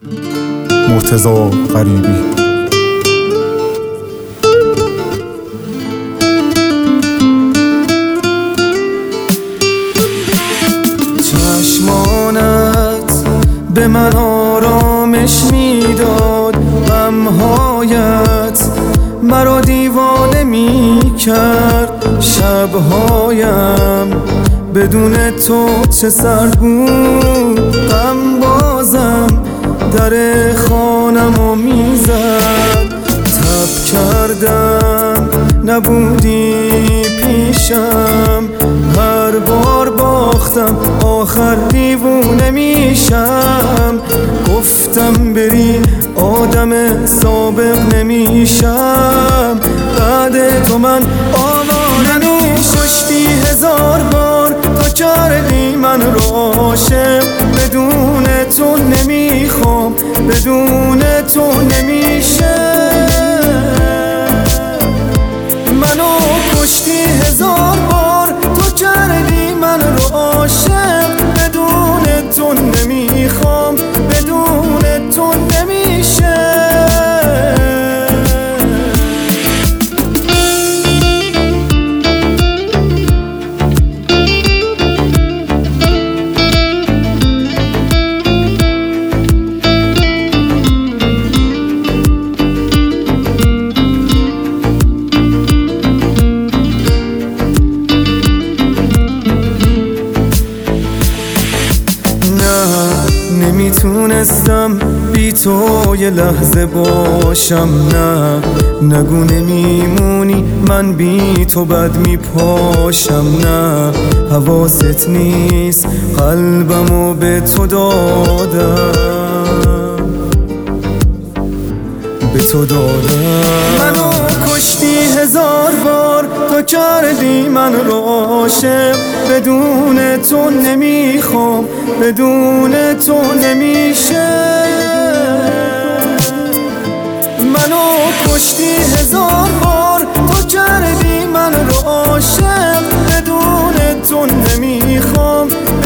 مرتضی غریبی. چشمانت به من آرامش میداد، غمهایت مرا دیوانه میکرد. شبهایم بدون تو چه سر بود، غم بازم در خانمو میزد. تب کردم نبودی پیشم، هر بار باختم آخر دیوونه میشم. گفتم بری آدم سابق نمیشم، بعد تو من آواره کشتی 1000 بار تا کردی من رو عاشق. بدون تو نمیخوام، بدون تو نمیشه. منو کشتی 1000 بار تا کردی من رو عاشق. بدون تو نمیخوام، بدون تو نمیشه. نمیتونستم بی تو یه لحظه باشم. نه نگو نمیمونی من بی تو بد میپاشم. نه حواست نیست قلبمو به تو دادم، به تو دادم. منو کشتی 1000 بار تا کردی من رو عاشق. بدون تو نمیخوام، بدون تو نمیشه. منو کشتی 1000 بار تا کردی من رو عاشق. بدون تو نمیخوام،